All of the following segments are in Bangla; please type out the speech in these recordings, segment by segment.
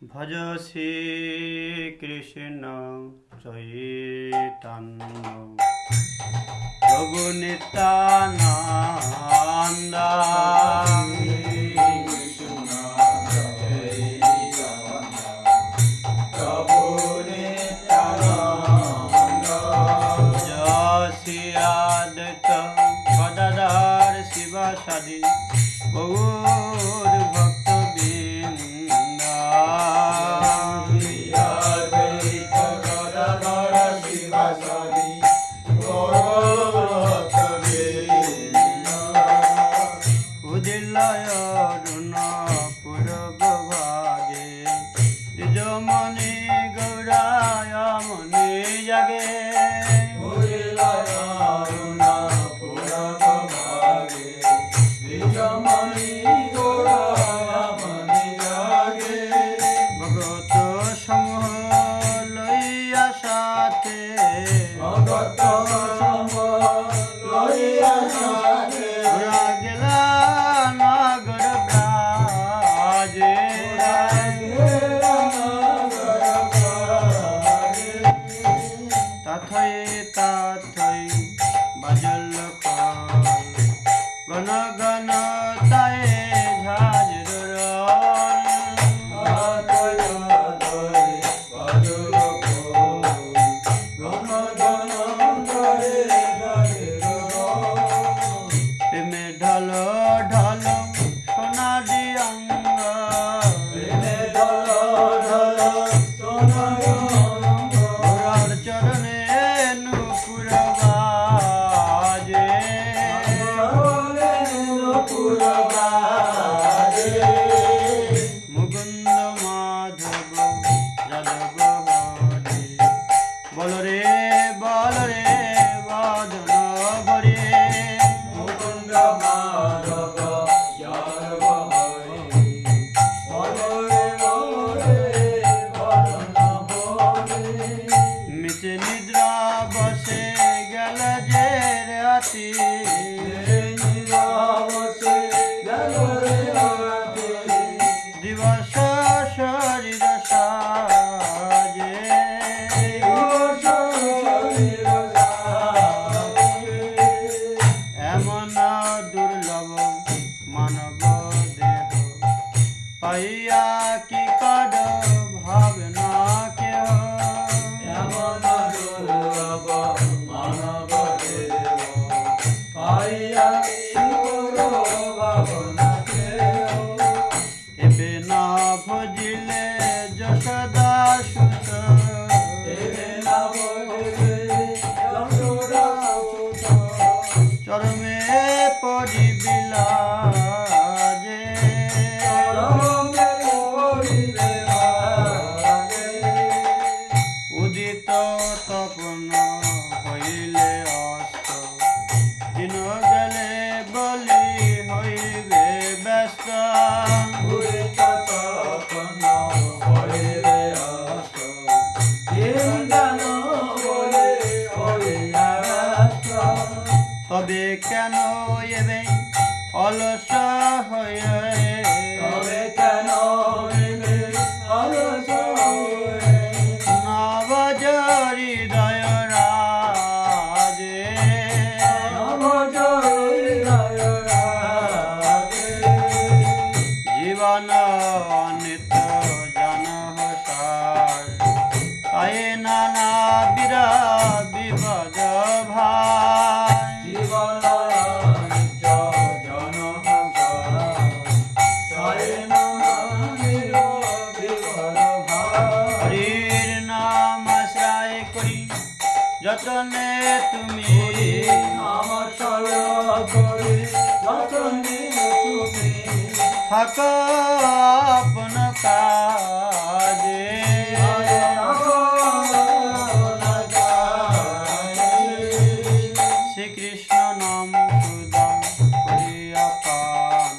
ভজ শ্রী কৃষ্ণ চৈতন্য প্রভু নিত্যানন্দ শিবাসাদি গৌর ভক্ত বৃন্দ উদিলয় অরুণ পূর্ব ভাগে দ্বিজমণি গৌরায় মণি জাগে ভগত সমূহ লইয়া সাথে গেলা নগর ব্রাজে তথৈ তথৈ বাজল গণ গণ তায়ে ঝাঁঝর প্রেমে ঢল ঢল সোনারি অঙ্গ ঘোড়ার চরণে নূপুর বাজে মুকুন্দ মাধব যাদব হরে বল রে বদন ভরে মুকুন্দ মাধব যাদব হরে বল রে বদন ভরে মিছে নিদ্রা বসে গেল যে রাতি দিবস শরীর সাজে এমন দুর্লভ মানব দেহ পাইয়া কি কর ভাবনা কেহ এমন দুর্লভ মানব দেহ পাইয়া এবে না ভজিলে যশোদা সুত চরমে পড়ি বিলাজে উদিত তপন হইলে অস্ত দিন গেলে বলি হইবে ব্যস্ত তবে কেন এবে অলস হয়ে নবজ হৃদয় রাজে জীবন নিত্য জন সার তাই নানা বিরা বিপদ ভাই হরির নাম আশ্রয় করি যতনে তুমি থাক আপন কাজে শ্রীকৃষ্ণ নাম সুদা করিয়া পান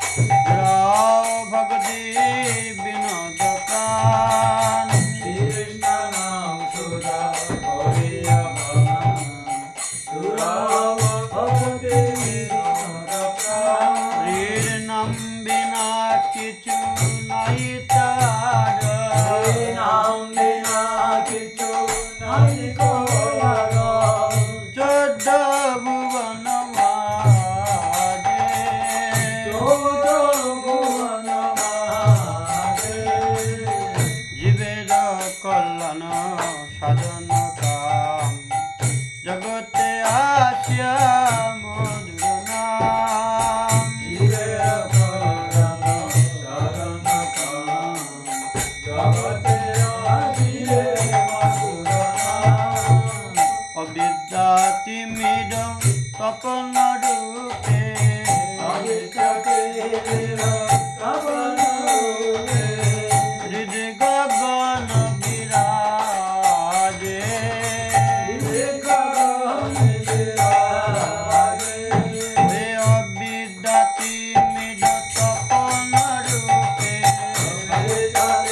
ভগতি বিনোদ প্রাণ কৃষ্ণ নাম সুদা করিয়া পান হরির নাম বিনা কিছু নাই চারে